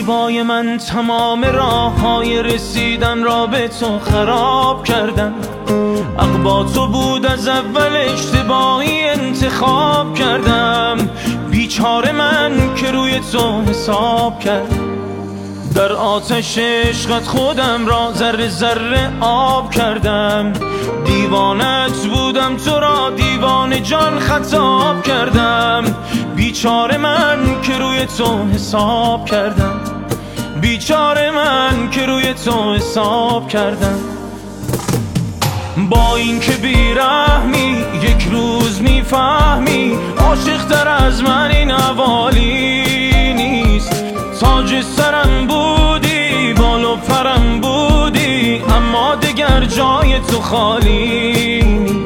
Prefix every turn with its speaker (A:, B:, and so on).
A: زیبای من تمام راههای رسیدن را به تو خراب کردم. حق با تو بود از اول، اشتباهی انتخاب کردم. بیچاره من که روی تو حساب کردم. در آتش عشقت خودم را ذره ذره آب کردم. دیوانت بودم، تو را دیوانه جان خطاب کردم. بیچاره من که روی تو حساب کردم. بیچاره من که روی تو حساب کردم. با این که بیرحمی یک روز میفهمی، عاشق تر از من این حوالی نیست. تاج سرم بودی، بال و پرم بودی، اما دگر جای تو خالی نیست.